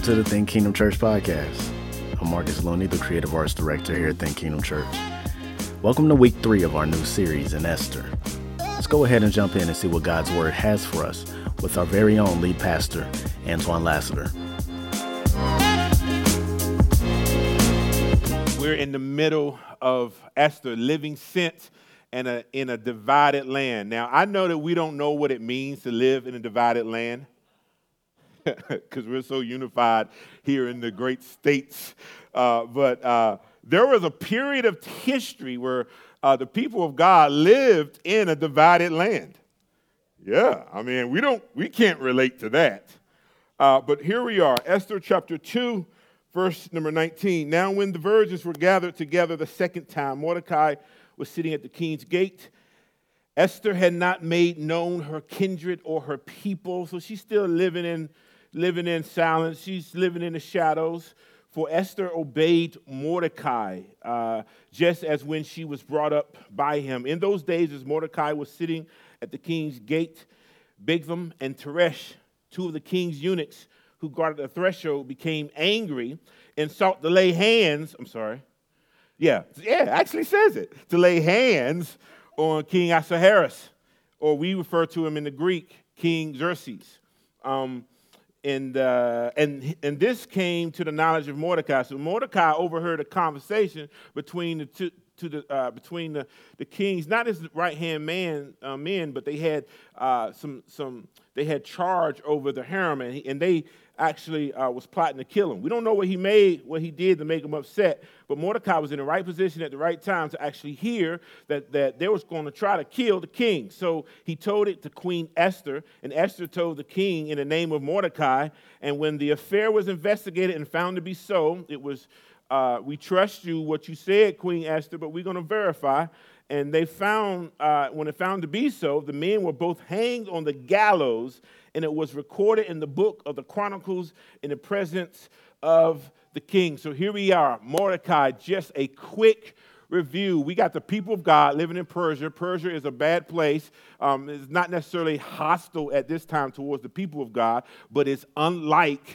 Welcome to the Think Kingdom Church podcast. I'm Marcus Looney, the Creative Arts Director here at Think Kingdom Church. Welcome to week 3 of our new series in Esther. Let's go ahead and jump in and see what God's Word has for us with our very own lead pastor, Antoine Lassiter. We're in the middle of Esther, living since in a divided land. Now, I know that we don't know what it means to live in a divided land because we're so unified here in the great states. But there was a period of history where the people of God lived in a divided land. Yeah, I mean, we can't relate to that. But here we are, Esther chapter 2, verse number 19. Now when the virgins were gathered together the second time, Mordecai was sitting at the king's gate. Esther had not made known her kindred or her people, so she's still living in silence. She's living in the shadows. For Esther obeyed Mordecai, just as when she was brought up by him. In those days, as Mordecai was sitting at the king's gate, Bigthan and Teresh, two of the king's eunuchs who guarded the threshold, became angry and sought to lay hands. Actually says it, to lay hands on King Ahasuerus, or we refer to him in the Greek, King Xerxes. And this came to the knowledge of Mordecai. So Mordecai overheard a conversation between the kings, not his right hand men, but they had they had charge over the harem, and they actually was plotting to kill him. We don't know what he did to make him upset, but Mordecai was in the right position at the right time to actually hear that they was going to try to kill the king. So he told it to Queen Esther, and Esther told the king in the name of Mordecai. And when the affair was investigated and found to be so, it was, we trust you, what you said, Queen Esther, but we're going to verify. And they found, when it found to be so, the men were both hanged on the gallows, and it was recorded in the book of the Chronicles in the presence of the king. So here we are, Mordecai, just a quick review. We got the people of God living in Persia. Persia is a bad place. It's not necessarily hostile at this time towards the people of God, but it's unlike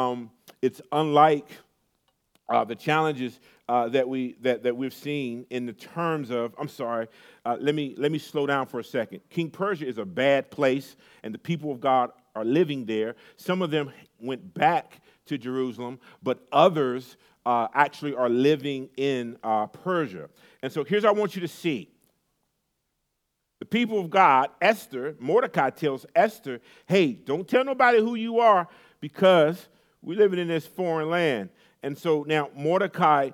the challenges that we've seen in the terms of, let me slow down for a second. King Persia is a bad place, and the people of God are living there. Some of them went back to Jerusalem, but others actually are living in Persia. And so here's what I want you to see. The people of God, Esther, Mordecai tells Esther, hey, don't tell nobody who you are because we're living in this foreign land. And so now Mordecai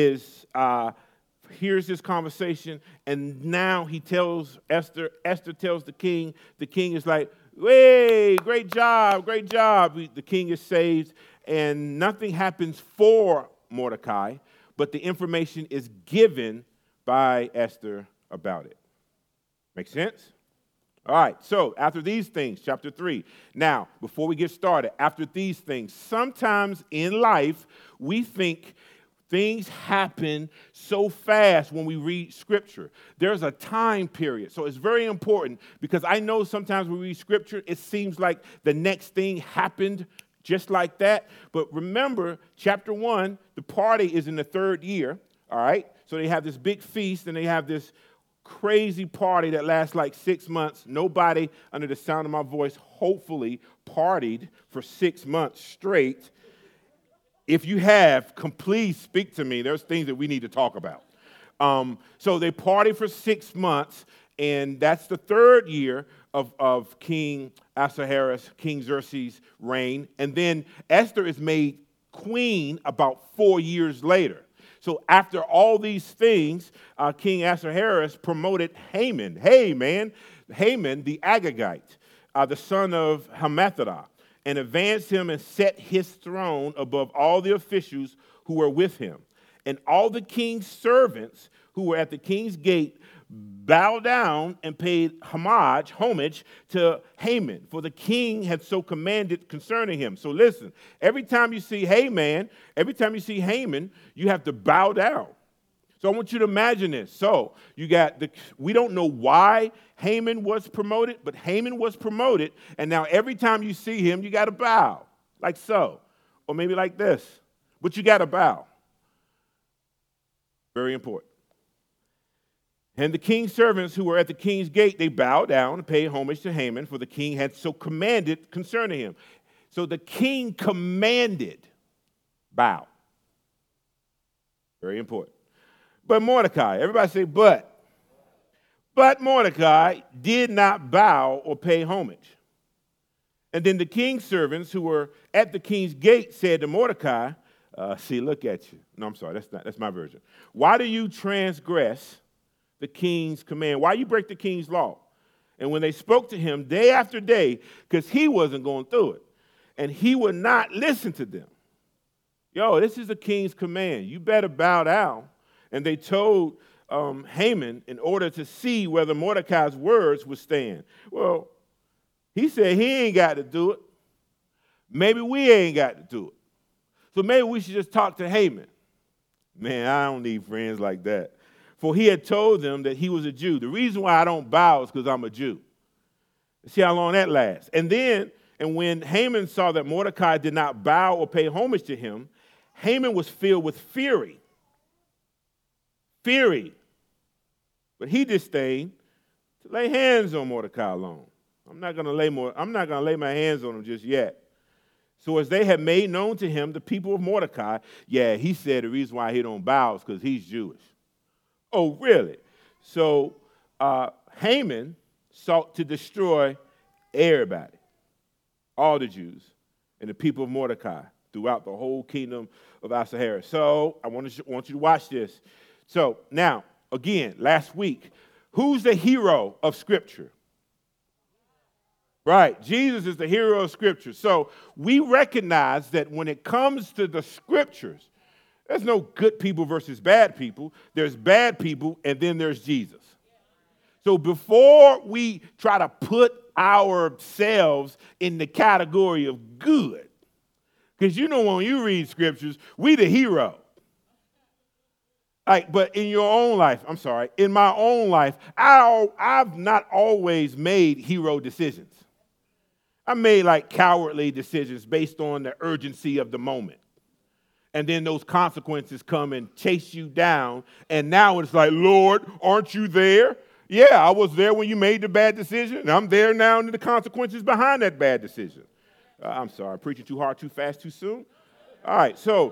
hears this conversation, and now he tells Esther. Esther tells the king. The king is like, hey, great job. The king is saved, and nothing happens for Mordecai, but the information is given by Esther about it. Make sense? All right, so after these things, chapter 3. Now, before we get started, after these things, sometimes in life, we think things happen so fast when we read Scripture. There's a time period. So it's very important because I know sometimes when we read Scripture, it seems like the next thing happened just like that. But remember, chapter 1, the party is in the 3rd year, all right? So they have this big feast, and they have this crazy party that lasts like 6 months. Nobody under the sound of my voice hopefully partied for 6 months straight. If you have, please speak to me. There's things that we need to talk about. So they party for 6 months, and that's the 3rd year of King Ahasuerus, King Xerxes' reign. And then Esther is made queen about 4 years later. So after all these things, King Ahasuerus promoted Haman. Hey, man, Haman, the Agagite, the son of Hammedatha, and advanced him and set his throne above all the officials who were with him. And all the king's servants who were at the king's gate bowed down and paid homage to Haman, for the king had so commanded concerning him. So listen, every time you see Haman, you have to bow down. So I want you to imagine this. So we don't know why Haman was promoted, but Haman was promoted, and now every time you see him, you got to bow, like so. Or maybe like this, but you got to bow. Very important. And the king's servants who were at the king's gate, they bowed down and paid homage to Haman, for the king had so commanded concerning him. So the king commanded, bow. Very important. But Mordecai, everybody say but. But Mordecai did not bow or pay homage. And then the king's servants who were at the king's gate said to Mordecai, see, look at you. No, I'm sorry, that's my version. Why do you transgress the king's command? Why you break the king's law? And when they spoke to him day after day, because he wasn't going through it, and he would not listen to them. Yo, this is the king's command. You better bow down. And they told Haman in order to see whether Mordecai's words would stand. Well, he said he ain't got to do it. Maybe we ain't got to do it. So maybe we should just talk to Haman. Man, I don't need friends like that. For he had told them that he was a Jew. The reason why I don't bow is because I'm a Jew. See how long that lasts. And when Haman saw that Mordecai did not bow or pay homage to him, Haman was filled with fury. But he disdained to lay hands on Mordecai alone. I'm not going to lay my hands on him just yet. So as they had made known to him the people of Mordecai, he said the reason why he don't bow is because he's Jewish. Oh, really? So Haman sought to destroy everybody, all the Jews, and the people of Mordecai throughout the whole kingdom of Ahasuerus. So I want you to watch this. So now, again, last week, who's the hero of Scripture? Right, Jesus is the hero of Scripture. So we recognize that when it comes to the Scriptures, there's no good people versus bad people. There's bad people, and then there's Jesus. So before we try to put ourselves in the category of good, because when you read Scriptures, we the hero. But in your own life, in my own life, I've not always made hero decisions. I made cowardly decisions based on the urgency of the moment. And then those consequences come and chase you down. And now it's like, Lord, aren't you there? Yeah, I was there when you made the bad decision. And I'm there now in the consequences behind that bad decision. I'm sorry, preaching too hard, too fast, too soon. All right, so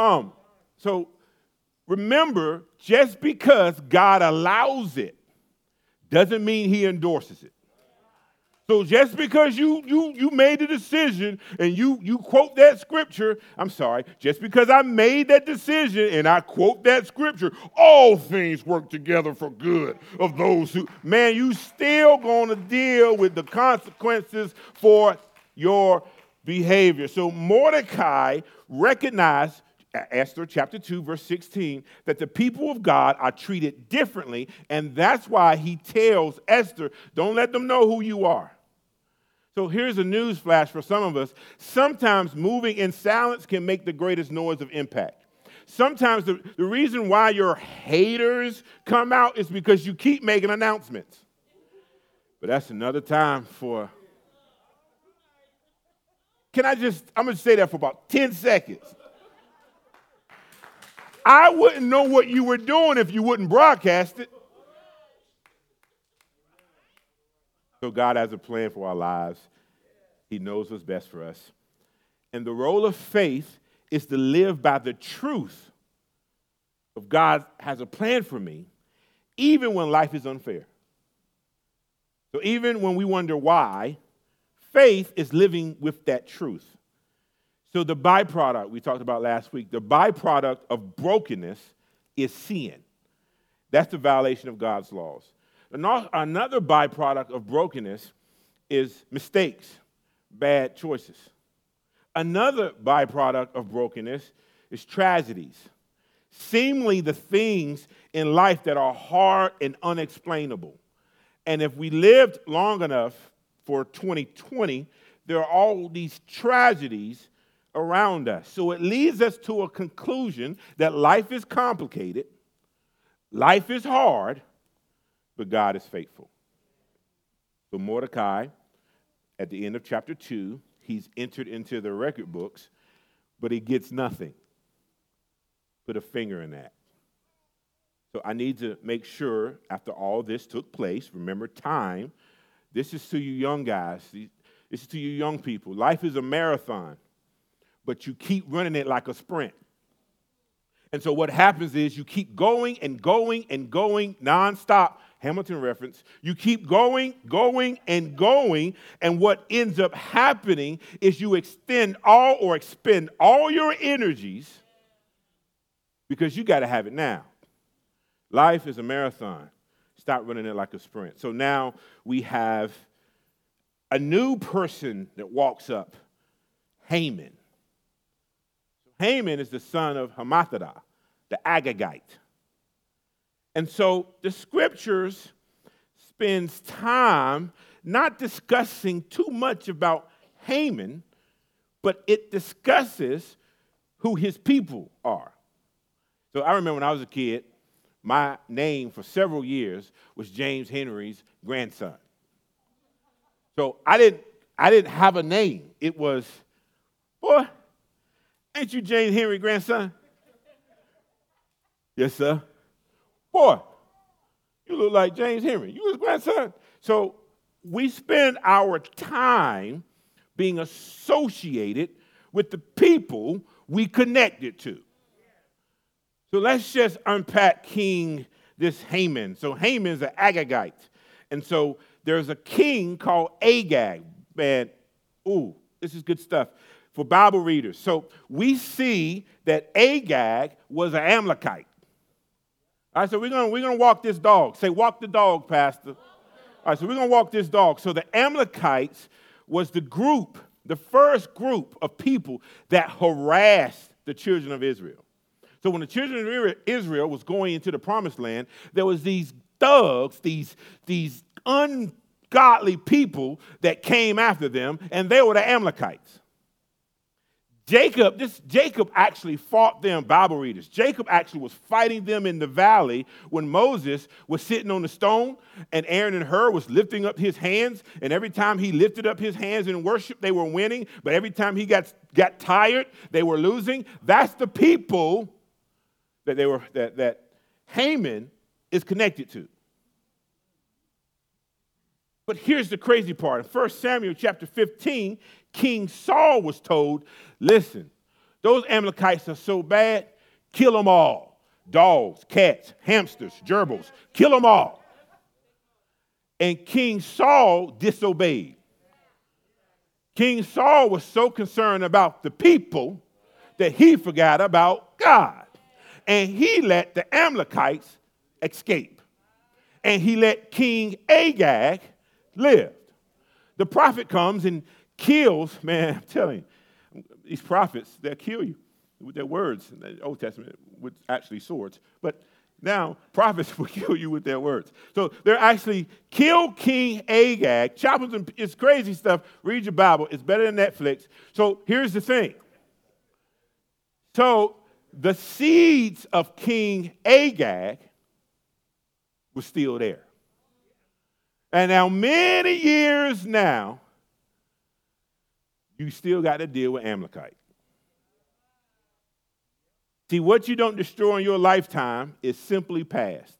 remember, just because God allows it doesn't mean he endorses it. So just because you made a decision and you quote that scripture, just because I made that decision and I quote that scripture, all things work together for good of those who, you still going to deal with the consequences for your behavior. So Mordecai recognized, Esther chapter 2, verse 16, that the people of God are treated differently, and that's why he tells Esther, don't let them know who you are. So here's a news flash for some of us. Sometimes moving in silence can make the greatest noise of impact. Sometimes the reason why your haters come out is because you keep making announcements. But that's another time for... I'm going to say that for about 10 seconds. I wouldn't know what you were doing if you wouldn't broadcast it. So God has a plan for our lives. He knows what's best for us. And the role of faith is to live by the truth of God has a plan for me, even when life is unfair. So even when we wonder why, faith is living with that truth. So the byproduct we talked about last week, the byproduct of brokenness is sin. That's the violation of God's laws. Another byproduct of brokenness is mistakes, bad choices. Another byproduct of brokenness is tragedies, seemingly the things in life that are hard and unexplainable. And if we lived long enough for 2020, there are all these tragedies around us. So it leads us to a conclusion that life is complicated, life is hard, but God is faithful. So Mordecai, at the end of chapter 2, he's entered into the record books, but he gets nothing. Put a finger in that. So I need to make sure after all this took place, remember time, this is to you young guys, this is to you young people. Life is a marathon, but you keep running it like a sprint. And so what happens is you keep going and going and going nonstop. Hamilton reference. You keep going, going, and going, and what ends up happening is you expend or expend all your energies because you got to have it now. Life is a marathon. Stop running it like a sprint. So now we have a new person that walks up, Haman. Haman is the son of Hammedatha, the Agagite. And so the scriptures spends time not discussing too much about Haman, but it discusses who his people are. So I remember when I was a kid, my name for several years was James Henry's grandson. So I didn't have a name. It was, boy, ain't you James Henry grandson? Yes, sir. Boy, you look like James Henry. You his grandson. So we spend our time being associated with the people we connected to. So let's just unpack this Haman. So Haman's an Agagite. And so there's a king called Agag. Man, this is good stuff for Bible readers. So we see that Agag was an Amalekite. All right, so we're gonna walk this dog. Say, walk the dog, Pastor. All right, so we're going to walk this dog. So the Amalekites was the first group of people that harassed the children of Israel. So when the children of Israel was going into the promised land, there was these thugs, these ungodly people that came after them, and they were the Amalekites. Jacob actually fought them, Bible readers. Jacob actually was fighting them in the valley when Moses was sitting on the stone and Aaron and Hur was lifting up his hands. And every time he lifted up his hands in worship, they were winning. But every time he got tired, they were losing. That's the people that Haman is connected to. But here's the crazy part. In 1 Samuel chapter 15, King Saul was told, listen, those Amalekites are so bad, kill them all. Dogs, cats, hamsters, gerbils, kill them all. And King Saul disobeyed. King Saul was so concerned about the people that he forgot about God. And he let the Amalekites escape. And he let King Agag live. The prophet comes and kills, man, I'm telling you, these prophets, they'll kill you with their words. In the Old Testament, with actually swords. But now, prophets will kill you with their words. So they're actually kill King Agag, chop him, it's crazy stuff. Read your Bible. It's better than Netflix. So here's the thing. So the seeds of King Agag were still there. And now many years now, you still got to deal with Amalekite. See, what you don't destroy in your lifetime is simply past.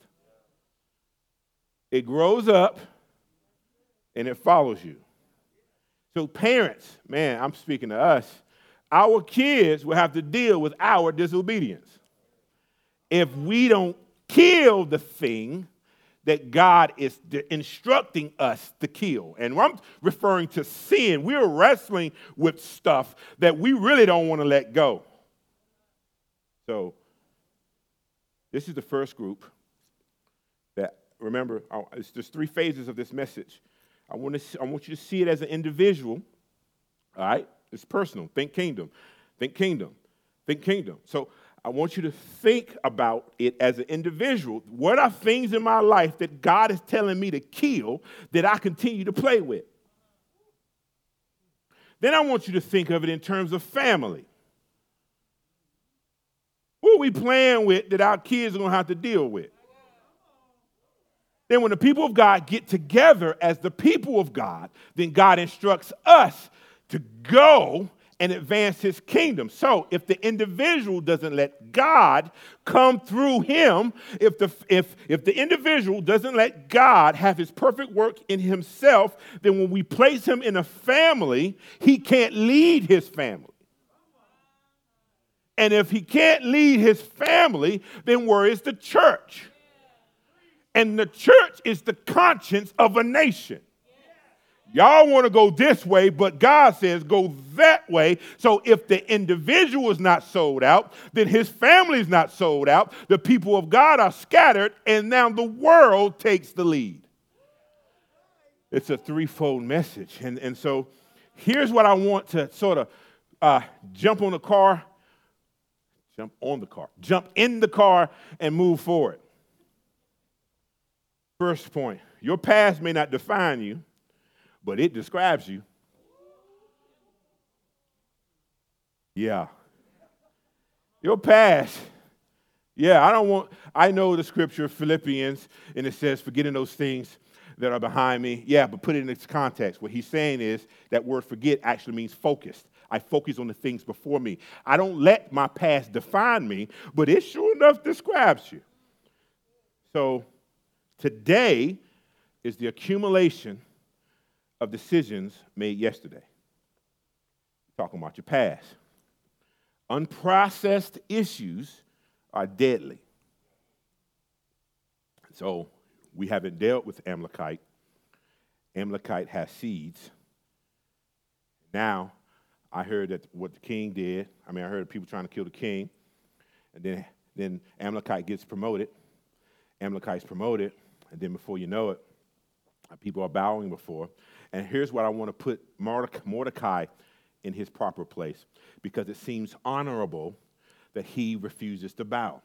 It grows up and it follows you. So parents, man, I'm speaking to us, our kids will have to deal with our disobedience. If we don't kill the thing that God is instructing us to kill. And I'm referring to sin. We're wrestling with stuff that we really don't want to let go. So this is the first group that, remember, there's 3 phases of this message. I want you to see it as an individual, all right? It's personal. Think kingdom. Think kingdom. Think kingdom. So I want you to think about it as an individual. What are things in my life that God is telling me to kill that I continue to play with? Then I want you to think of it in terms of family. What are we playing with that our kids are going to have to deal with? Then when the people of God get together as the people of God, then God instructs us to go and advance his kingdom. So if the individual doesn't let God come through him, if the individual doesn't let God have his perfect work in himself, then when we place him in a family, he can't lead his family. And if he can't lead his family, then where is the church? And the church is the conscience of a nation. Y'all want to go this way, but God says go that way. So if the individual is not sold out, then his family is not sold out. The people of God are scattered, and now the world takes the lead. It's a threefold message. And so here's what I want to sort of jump in the car and move forward. First point, your past may not define you, but it describes you. Yeah. Your past. Yeah, I know the scripture, Philippians, and it says, forgetting those things that are behind me. Yeah, but put it in its context. What he's saying is that word forget actually means focused. I focus on the things before me. I don't let my past define me, but it sure enough describes you. So today is the accumulation of decisions made yesterday. Talking about your past. Unprocessed issues are deadly. So we haven't dealt with Amalekite. Amalekite has seeds. Now, I heard that what the king did, I heard people trying to kill the king, and then Amalekite gets promoted. Amalekite's promoted, and then before you know it, people are bowing before. And here's what I want to put Mordecai in his proper place, because it seems honorable that he refuses to bow.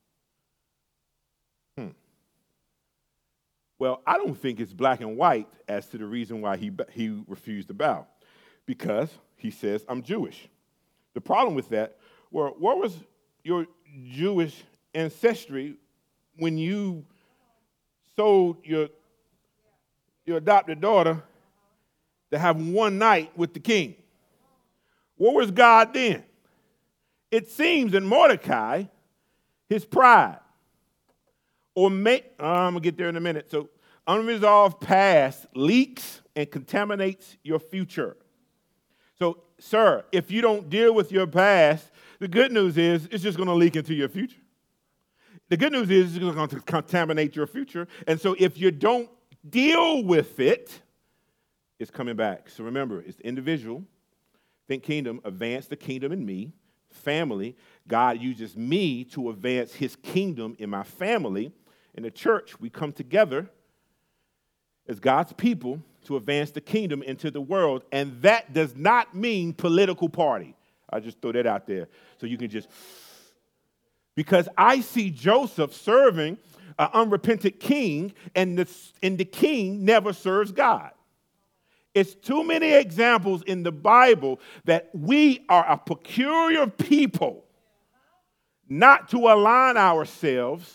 Well, I don't think it's black and white as to the reason why he refused to bow, because he says, I'm Jewish. The problem with that, well, what was your Jewish ancestry when you sold your adopted daughter to have one night with the king? Where was God then? It seems in Mordecai, his pride, I'm going to get there in a minute. So unresolved past leaks and contaminates your future. So, sir, if you don't deal with your past, the good news is it's just going to leak into your future. The good news is it's going to contaminate your future. And so if you don't deal with it, it's coming back. So remember, it's individual. Think kingdom, advance the kingdom in me. Family, God uses me to advance his kingdom in my family. In the church, we come together as God's people to advance the kingdom into the world. And that does not mean political party. I just throw that out there so you can just... Because I see Joseph serving an unrepentant king, and the king never serves God. It's too many examples in the Bible that we are a peculiar people, not to align ourselves,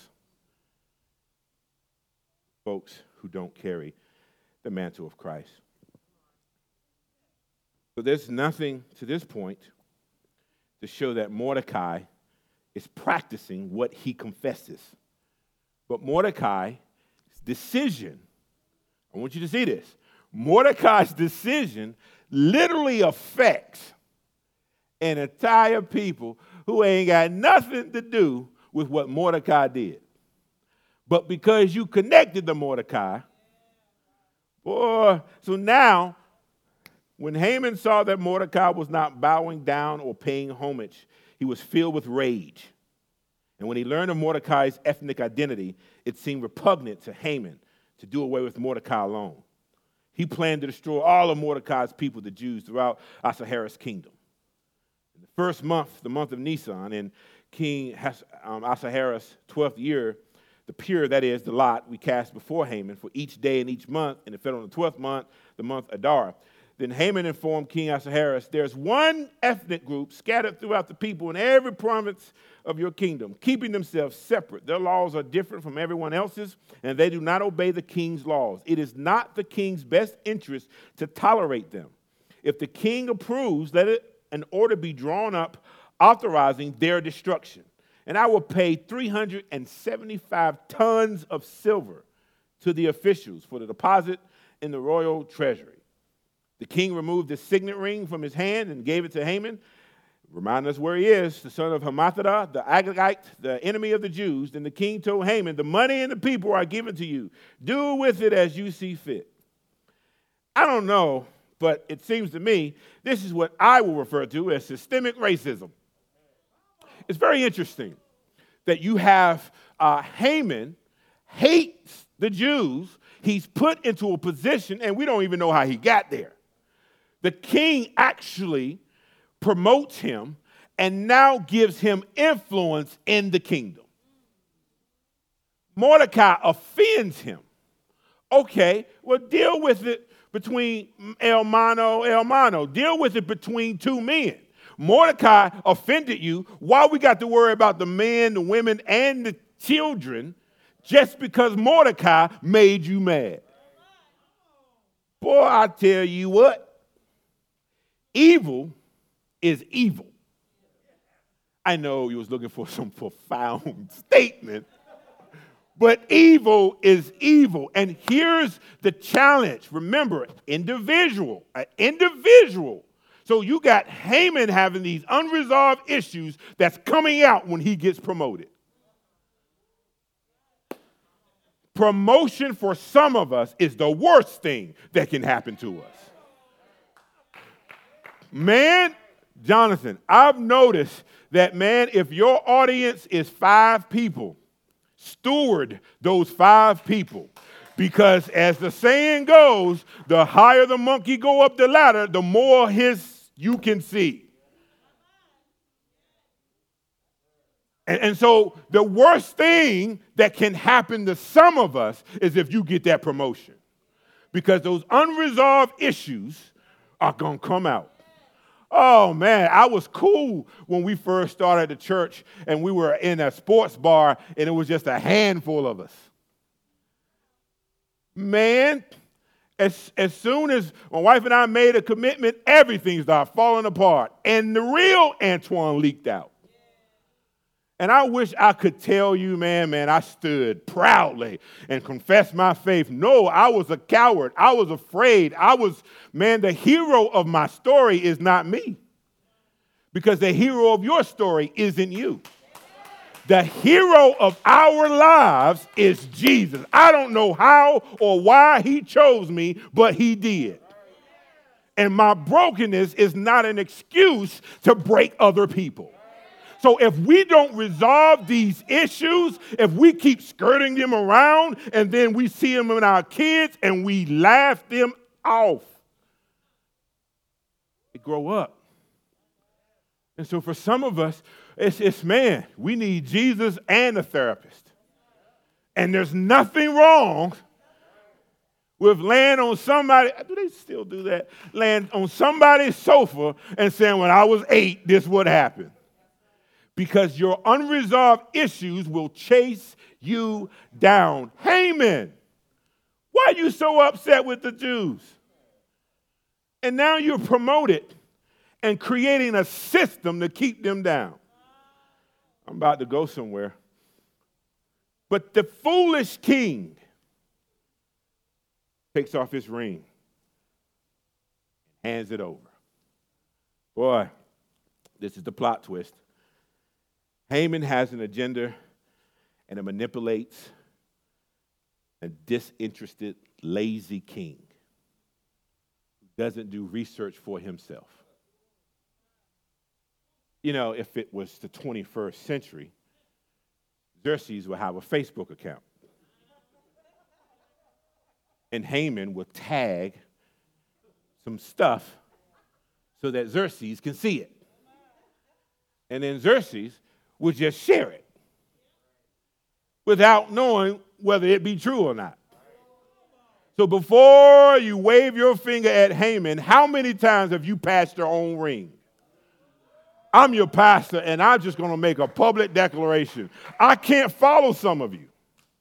folks who don't carry the mantle of Christ. So there's nothing to this point to show that Mordecai is practicing what he confesses. But Mordecai's decision, I want you to see this, Mordecai's decision literally affects an entire people who ain't got nothing to do with what Mordecai did. But because you connected to Mordecai, boy, so now when Haman saw that Mordecai was not bowing down or paying homage, he was filled with rage. And when he learned of Mordecai's ethnic identity, it seemed repugnant to Haman to do away with Mordecai alone. He planned to destroy all of Mordecai's people, the Jews, throughout Ahasuerus' kingdom. In the first month, the month of Nisan, in King Ahasuerus' 12th year, the pure, that is, the lot, we cast before Haman for each day and each month, and it fell on the 12th month, the month Adar. Then Haman informed King Ahasuerus, there's one ethnic group scattered throughout the people in every province of your kingdom, keeping themselves separate. Their laws are different from everyone else's, and they do not obey the king's laws. It is not the king's best interest to tolerate them. If the king approves, let it an order be drawn up authorizing their destruction. And I will pay 375 tons of silver to the officials for the deposit in the royal treasury. The king removed the signet ring from his hand and gave it to Haman. Remind us where he is, the son of Hammedatha, the Agagite, the enemy of the Jews. Then the king told Haman, the money and the people are given to you. Do with it as you see fit. I don't know, but it seems to me this is what I will refer to as systemic racism. It's very interesting that you have Haman hates the Jews. He's put into a position, and we don't even know how he got there. The king actually promotes him and now gives him influence in the kingdom. Mordecai offends him. Okay, well, deal with it between el mano. Deal with it between two men. Mordecai offended you. Why we got to worry about the men, the women, and the children just because Mordecai made you mad? Boy, I tell you what, evil is evil. I know you was looking for some profound statement, but evil is evil. And here's the challenge. Remember, individual. So you got Haman having these unresolved issues that's coming out when he gets promoted. Promotion for some of us is the worst thing that can happen to us. Man, Jonathan, I've noticed that, man, if your audience is 5 people, steward those 5 people. Because as the saying goes, the higher the monkey go up the ladder, the more you can see. And so the worst thing that can happen to some of us is if you get that promotion. Because those unresolved issues are going to come out. Oh, man, I was cool when we first started the church and we were in a sports bar and it was just a handful of us. Man, as soon as my wife and I made a commitment, everything started falling apart. And the real Antoine leaked out. And I wish I could tell you, man, I stood proudly and confessed my faith. No, I was a coward. I was afraid. The hero of my story is not me. Because the hero of your story isn't you. The hero of our lives is Jesus. I don't know how or why he chose me, but he did. And my brokenness is not an excuse to break other people. So if we don't resolve these issues, if we keep skirting them around and then we see them in our kids and we laugh them off, they grow up. And so for some of us, it's we need Jesus and a therapist. And there's nothing wrong with laying on somebody, do they still do that? Laying on somebody's sofa and saying, when I was 8, this would happen. Because your unresolved issues will chase you down. Haman, why are you so upset with the Jews? And now you're promoted and creating a system to keep them down. I'm about to go somewhere. But the foolish king takes off his ring, hands it over. Boy, this is the plot twist. Haman has an agenda, and it manipulates a disinterested, lazy king who doesn't do research for himself. You know, if it was the 21st century, Xerxes would have a Facebook account. And Haman would tag some stuff so that Xerxes can see it. And then Xerxes would just share it without knowing whether it be true or not. So before you wave your finger at Haman, how many times have you passed your own ring? I'm your pastor, and I'm just going to make a public declaration. I can't follow some of you.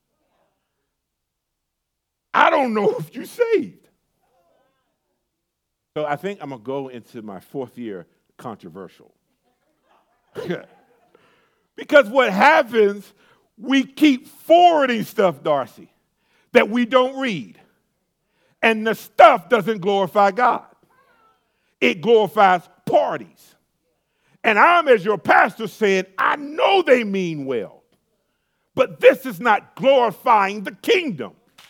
I don't know if you're saved. So I think I'm going to go into my 4th year controversial. Because what happens, we keep forwarding stuff, Darcy, that we don't read. And the stuff doesn't glorify God. It glorifies parties. And I'm, as your pastor, saying, I know they mean well, but this is not glorifying the kingdom.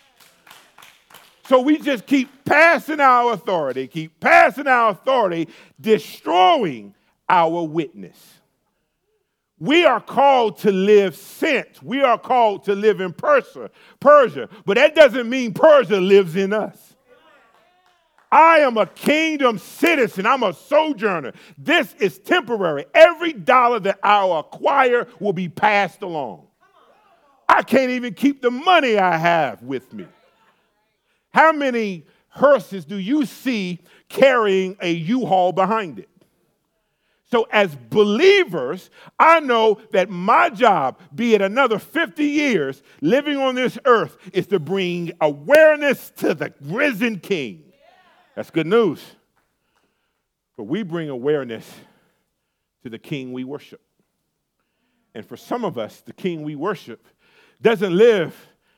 So we just keep passing our authority, destroying our witness. We are called to live sent. We are called to live in Persia, but that doesn't mean Persia lives in us. I am a kingdom citizen. I'm a sojourner. This is temporary. Every dollar that I acquire will be passed along. I can't even keep the money I have with me. How many hearses do you see carrying a U-Haul behind it? So as believers, I know that my job, be it another 50 years living on this earth, is to bring awareness to the risen King. That's good news. But we bring awareness to the King we worship. And for some of us, the King we worship doesn't live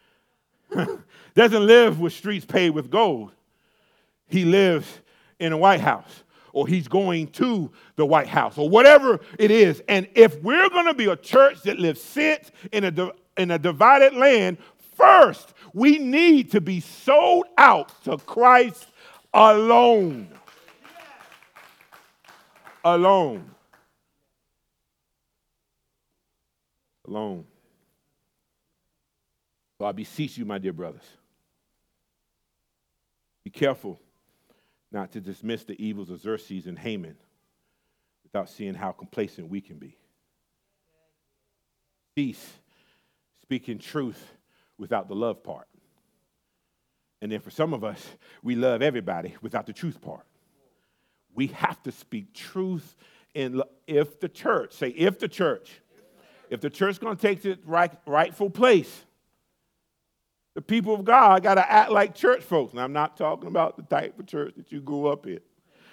with streets paved with gold. He lives in a White House, or he's going to the White House, or whatever it is. And if we're going to be a church that lives sent in a divided land, first, we need to be sold out to Christ alone. Alone. Alone. So I beseech you, my dear brothers, be careful not to dismiss the evils of Xerxes and Haman without seeing how complacent we can be. Cease speaking truth without the love part. And then for some of us, we love everybody without the truth part. We have to speak truth in if the church is going to take its rightful place, the people of God got to act like church folks. And I'm not talking about the type of church that you grew up in.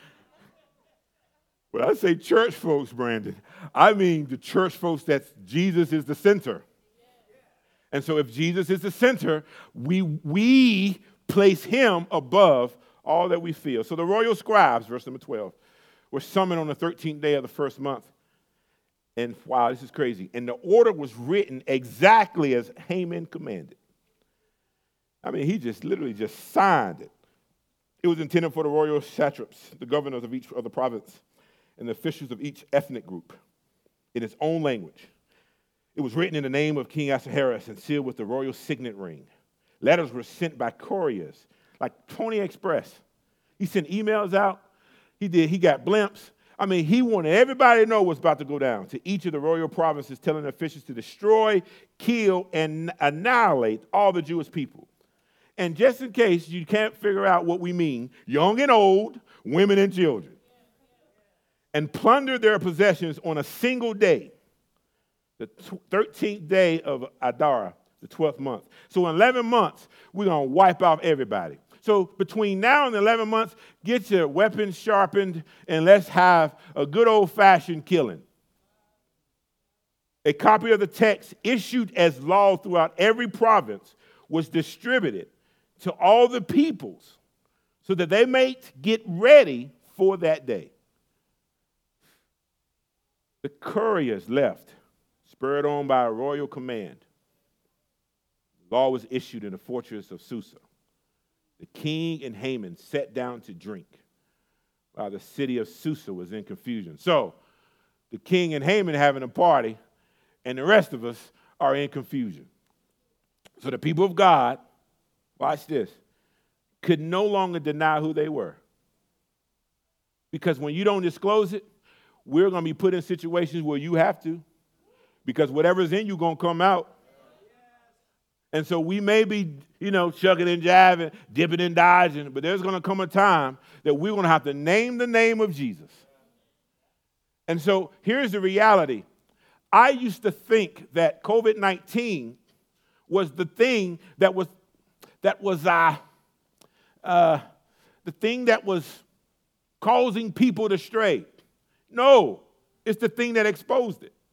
When I say church folks, Brandon, I mean the church folks that Jesus is the center. And so if Jesus is the center, we place him above all that we feel. So the royal scribes, verse number 12, were summoned on the 13th day of the first month. And wow, this is crazy. And the order was written exactly as Haman commanded. I mean, he just literally just signed it. It was intended for the royal satraps, the governors of each of the province, and the officials of each ethnic group in its own language. It was written in the name of King Ahasuerus and sealed with the royal signet ring. Letters were sent by couriers, like Pony Express. He sent emails out. He got blimps. I mean, he wanted everybody to know what's about to go down to each of the royal provinces, telling officials to destroy, kill, and annihilate all the Jewish people. And just in case you can't figure out what we mean, young and old, women and children, and plunder their possessions on a single day, the 13th day of Adar, the 12th month. So in 11 months, we're going to wipe off everybody. So between now and 11 months, get your weapons sharpened, and let's have a good old-fashioned killing. A copy of the text issued as law throughout every province was distributed to all the peoples so that they might get ready for that day. The couriers left, spurred on by a royal command. The law was issued in the fortress of Susa. The king and Haman sat down to drink while the city of Susa was in confusion. So the king and Haman having a party, and the rest of us are in confusion. So the people of God, watch this, could no longer deny who they were. Because when you don't disclose it, we're going to be put in situations where you have to. Because whatever's in you is going to come out. And so we may be, chucking and jiving, dipping and dodging, but there's going to come a time that we're going to have to name the name of Jesus. And so here's the reality. I used to think that COVID-19 was the thing that was the thing that was causing people to stray. No, it's the thing that exposed it.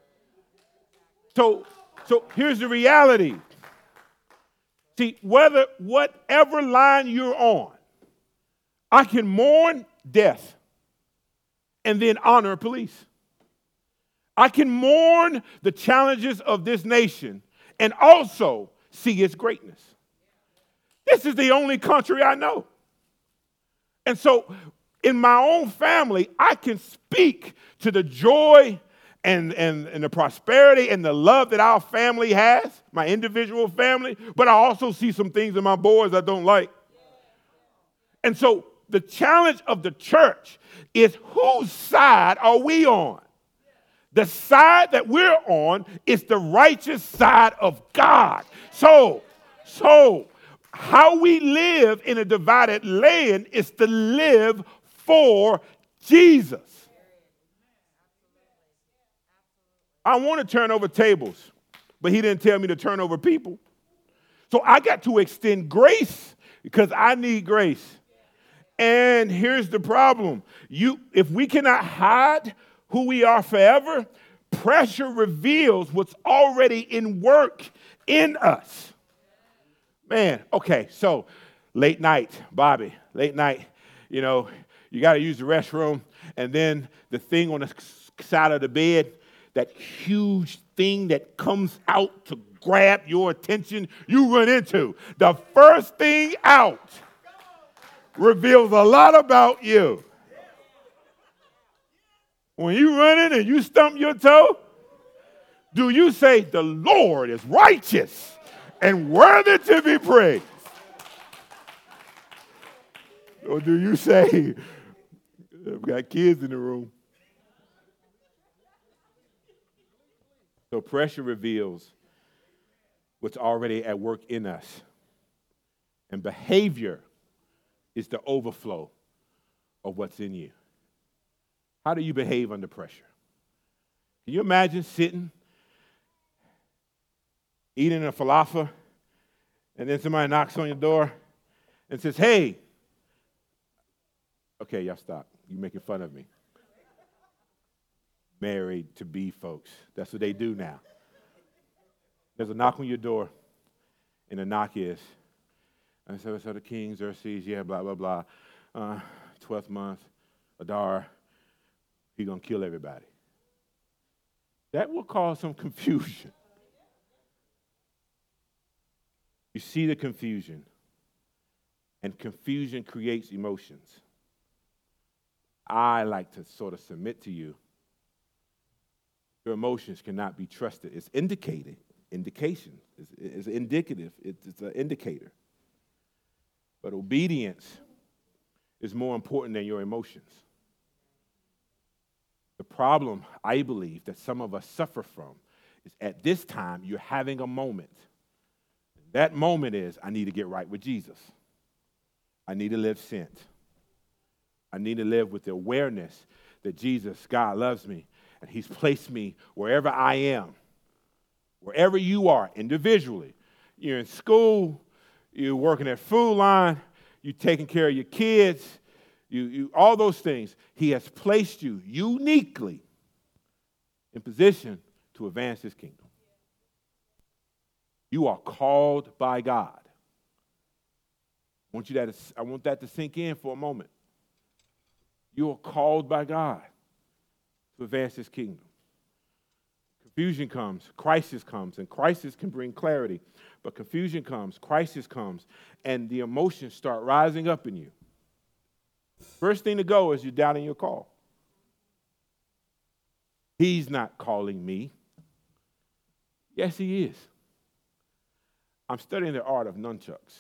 So here's the reality. See, whatever line you're on, I can mourn death and then honor police. I can mourn the challenges of this nation and also see its greatness. This is the only country I know. And so in my own family, I can speak to the joy and the prosperity and the love that our family has, my individual family, but I also see some things in my boys I don't like. And so the challenge of the church is, whose side are we on? The side that we're on is the righteous side of God. So how we live in a divided land is to live for Jesus. I want to turn over tables, but he didn't tell me to turn over people. So I got to extend grace because I need grace. And here's the problem. If we cannot hide who we are forever, pressure reveals what's already in work in us. Man, okay, so late night, Bobby, late night, you got to use the restroom, and then the thing on the side of the bed, that huge thing that comes out to grab your attention, you run into. The first thing out reveals a lot about you. When you run in and you stump your toe, do you say, the Lord is righteous and worthy to be praised? Or do you say, I've got kids in the room? So pressure reveals what's already at work in us. And behavior is the overflow of what's in you. How do you behave under pressure? Can you imagine sitting, eating a falafel, and then somebody knocks on your door and says, hey, okay, y'all stop. You're making fun of me. Married to be folks. That's what they do now. There's a knock on your door, and the knock is, and so the King Xerxes, yeah, blah, blah, blah. 12th month, Adar, he's going to kill everybody. That will cause some confusion. You see the confusion, and confusion creates emotions. I like to sort of submit to you. Your emotions cannot be trusted. It's indication. It's indicative. It's an indicator. But obedience is more important than your emotions. The problem, I believe, that some of us suffer from is at this time you're having a moment. That moment is, I need to get right with Jesus. I need to live sent. I need to live with the awareness that Jesus, God, loves me, and he's placed me wherever I am, wherever you are individually. You're in school, you're working at Food Line, you're taking care of your kids, you all those things. He has placed you uniquely in position to advance his kingdom. You are called by God. I want that to sink in for a moment. You are called by God to advance his kingdom. Confusion comes, crisis comes, and crisis can bring clarity. But confusion comes, crisis comes, and the emotions start rising up in you. First thing to go is you're doubting your call. He's not calling me. Yes, he is. I'm studying the art of nunchucks.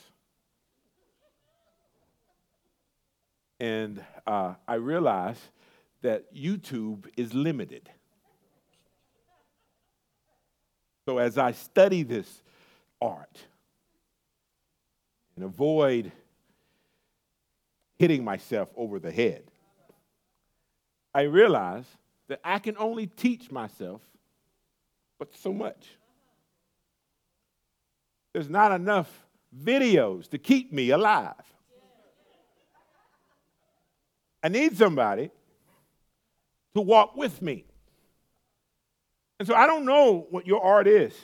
And I realize that YouTube is limited. So as I study this art and avoid hitting myself over the head, I realize that I can only teach myself but so much. There's not enough videos to keep me alive. I need somebody to walk with me. And so I don't know what your art is,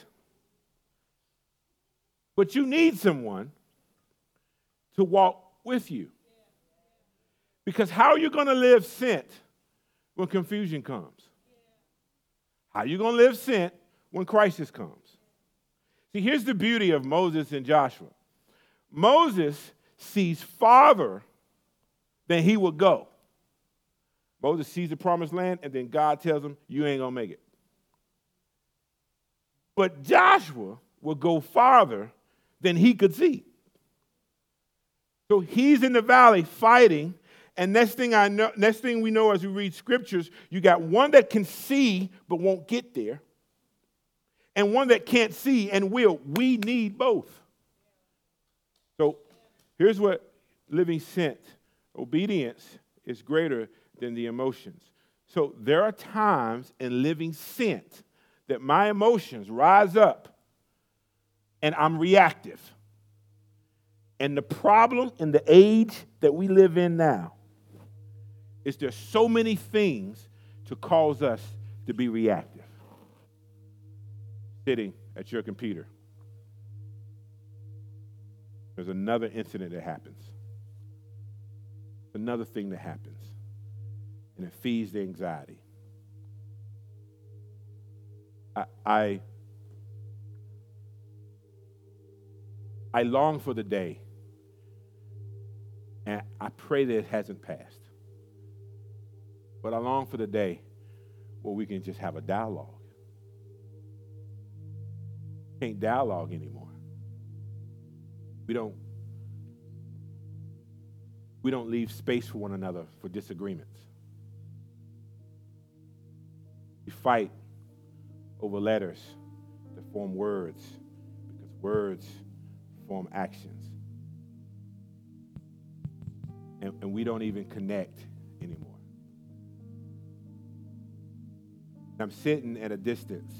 but you need someone to walk with you. Because how are you going to live sent when confusion comes? How are you going to live sent when crisis comes? See, here's the beauty of Moses and Joshua. Moses sees farther than he would go. Moses sees the promised land, and then God tells him, you ain't going to make it. But Joshua will go farther than he could see. So he's in the valley fighting, and next thing we know as we read scriptures, you got one that can see but won't get there, and one that can't see and will. We need both. So here's what living sent. Obedience is greater than the emotions. So there are times in living sent that my emotions rise up and I'm reactive. And the problem in the age that we live in now is there's so many things to cause us to be reactive. Sitting at your computer, there's another incident that happens. Another thing that happens. And it feeds the anxiety. I long for the day, and I pray that it hasn't passed. But I long for the day where we can just have a dialogue. Can't dialogue anymore. We don't leave space for one another for disagreements. We fight over letters that form words, because words form actions. And we don't even connect anymore. I'm sitting at a distance,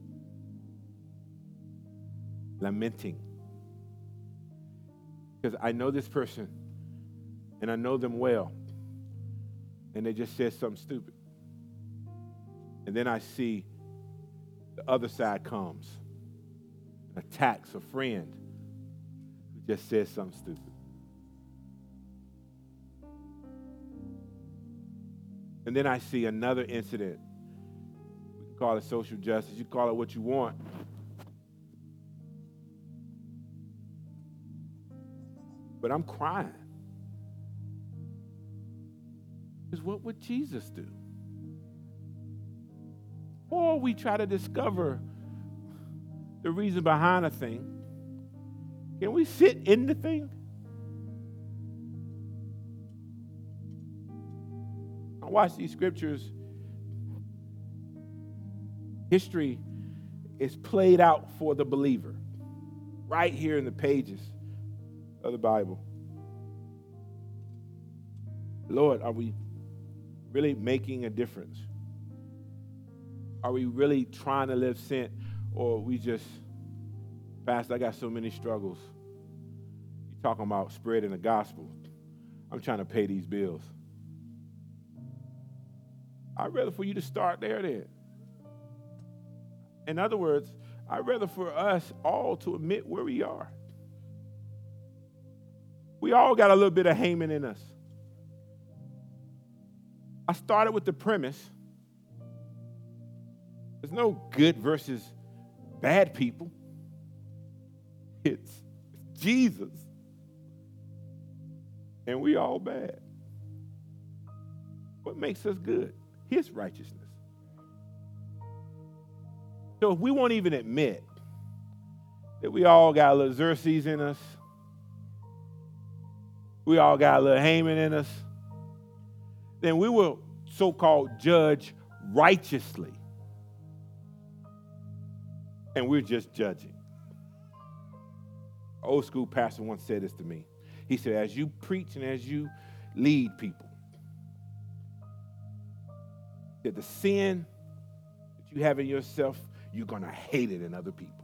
lamenting, because I know this person and I know them well, and they just said something stupid. And then I see the other side comes, attacks a friend who just said something stupid. And then I see another incident. We can call it social justice. You call it what you want. But I'm crying. Because what would Jesus do? Or we try to discover the reason behind a thing. Can we sit in the thing? I watch these scriptures. History is played out for the believer right here in the pages of the Bible. Lord, are we really making a difference? Are we really trying to live sent, or are we just, Pastor, I got so many struggles. You're talking about spreading the gospel. I'm trying to pay these bills. I'd rather for you to start there then. In other words, I'd rather for us all to admit where we are. We all got a little bit of Haman in us. I started with the premise. There's no good versus bad people. It's Jesus. And we all bad. What makes us good? His righteousness. So if we won't even admit that we all got a little Xerxes in us, we all got a little Haman in us, then we will so-called judge righteously. And we're just judging. An old school pastor once said this to me. He said, as you preach and as you lead people, that the sin that you have in yourself, you're going to hate it in other people.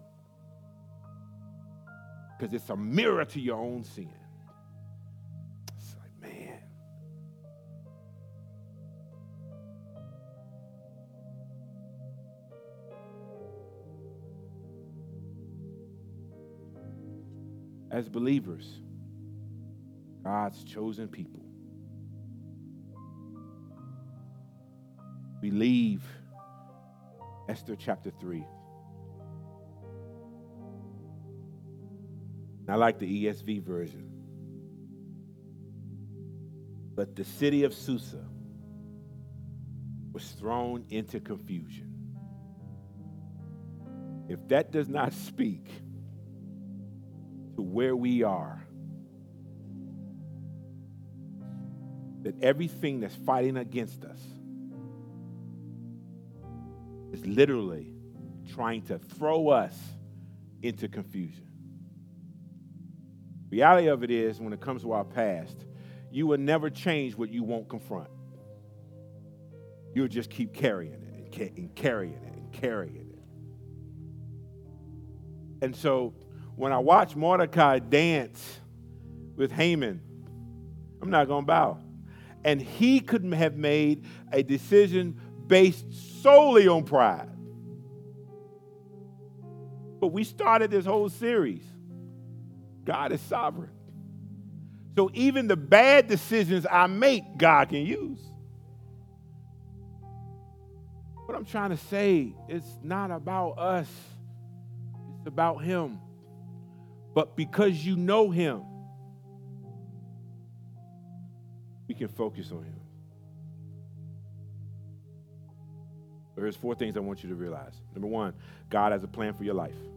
Because it's a mirror to your own sin. It's like, man. as believers, God's chosen people, we leave Esther chapter 3. I like the ESV version. But the city of Susa was thrown into confusion. If that does not speak to where we are, that everything that's fighting against us is literally trying to throw us into confusion. Reality of it is, when it comes to our past, you will never change what you won't confront. You'll just keep carrying it and carrying it and carrying it. And so when I watch Mordecai dance with Haman, I'm not going to bow. And he could have made a decision based solely on pride. But we started this whole series. God is sovereign. So even the bad decisions I make, God can use. What I'm trying to say, it's not about us. It's about him. But because you know him, we can focus on him. So here's 4 things I want you to realize. Number 1, God has a plan for your life.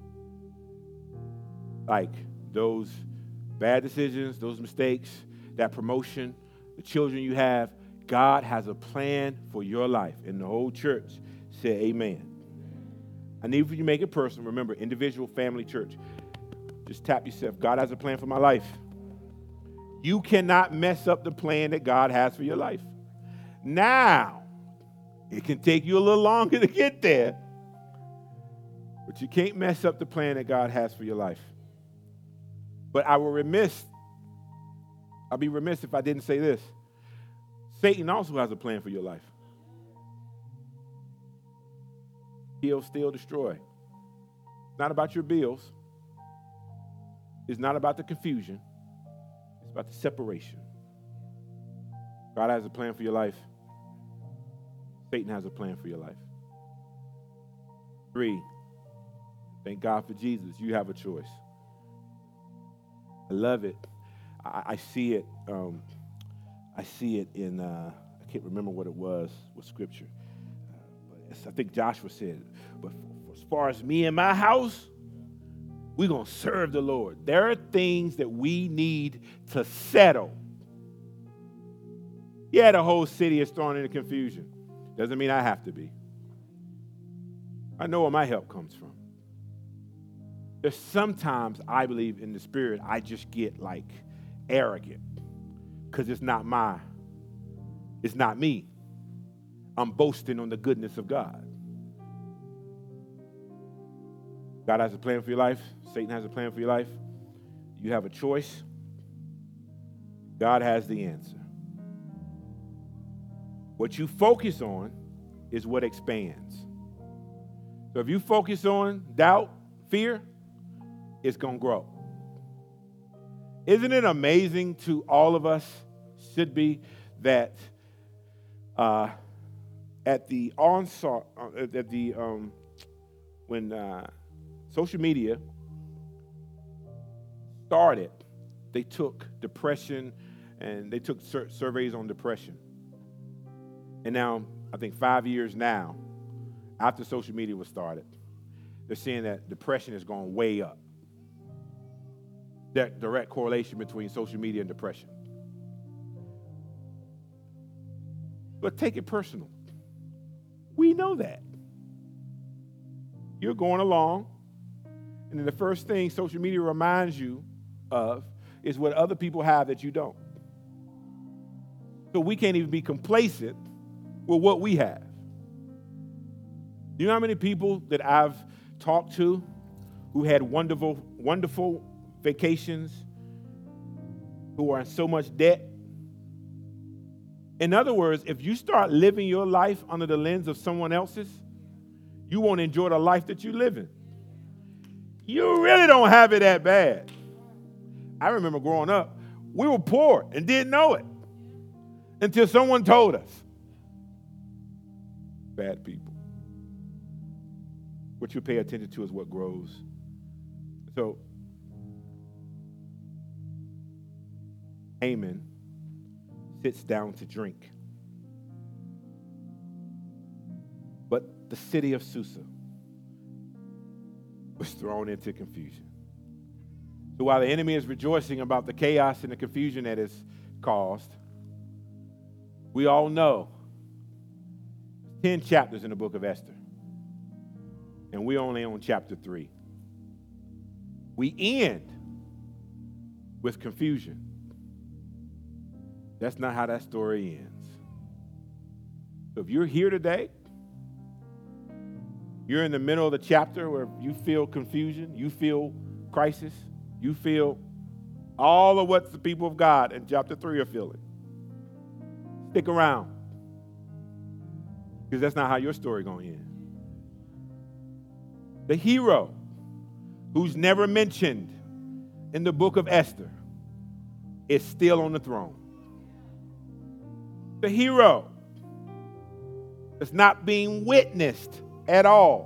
Like those bad decisions, those mistakes, that promotion, the children you have, God has a plan for your life. And the whole church said amen. I need for you to make it personal. Remember, individual, family, church. Just tap yourself. God has a plan for my life. You cannot mess up the plan that God has for your life. Now, it can take you a little longer to get there, but you can't mess up the plan that God has for your life. But I'll be remiss if I didn't say this. Satan also has a plan for your life. Kill, steal, destroy. It's not about your bills. It's not about the confusion. It's about the separation. God has a plan for your life. Satan has a plan for your life. 3, thank God for Jesus. You have a choice. I love it. I see it. I see it in, I can't remember what it was with scripture. But I think Joshua said, but as far as me and my house, we're going to serve the Lord. There are things that we need to settle. Yeah, the whole city is thrown into confusion. Doesn't mean I have to be. I know where my help comes from. There's sometimes I believe in the spirit, I just get like arrogant because it's not me. I'm boasting on the goodness of God. God has a plan for your life. Satan has a plan for your life. You have a choice. God has the answer. What you focus on is what expands. So if you focus on doubt, fear, it's going to grow. Isn't it amazing to all of us, should be, that at the onset, when social media started, they took depression and they took surveys on depression. And now, I think 5 years now, after social media was started, they're seeing that depression is going way up. That direct correlation between social media and depression. But take it personal. We know that. You're going along, and then the first thing social media reminds you of is what other people have that you don't. So we can't even be complacent with what we have. You know how many people that I've talked to who had wonderful vacations, who are in so much debt? In other words, if you start living your life under the lens of someone else's, you won't enjoy the life that you live in. You really don't have it that bad. I remember growing up, we were poor and didn't know it until someone told us. Bad people. What you pay attention to is what grows. So, Haman sits down to drink. But the city of Susa was thrown into confusion. So while the enemy is rejoicing about the chaos and the confusion that is caused, we all know 10 chapters in the book of Esther. And we're only on chapter 3. We end with confusion. That's not how that story ends. So if you're here today, you're in the middle of the chapter where you feel confusion, you feel crisis, you feel all of what the people of God in chapter 3 are feeling. Stick around, because that's not how your story going to end. The hero who's never mentioned in the book of Esther is still on the throne. The hero that's not being witnessed at all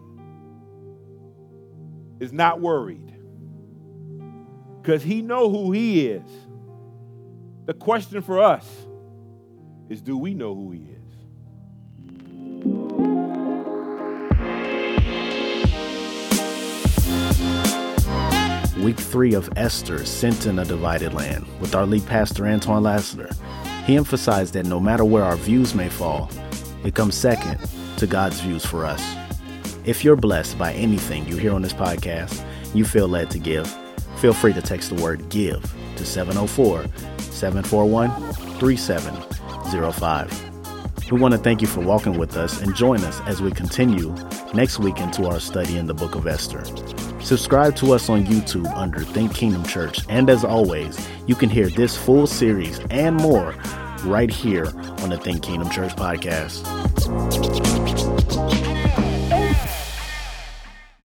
is not worried because he know who he is. The question for us is, do we know who he is? Week 3 of Esther, Sent in a Divided Land, with our lead pastor Antoine Lassiter. He emphasized that no matter where our views may fall, it comes second to God's views for us. If you're blessed by anything you hear on this podcast, you feel led to give, feel free to text the word GIVE to 704-741-3705. We want to thank you for walking with us and join us as we continue next week into our study in the book of Esther. Subscribe to us on YouTube under Think Kingdom Church. And as always, you can hear this full series and more right here on the Think Kingdom Church podcast.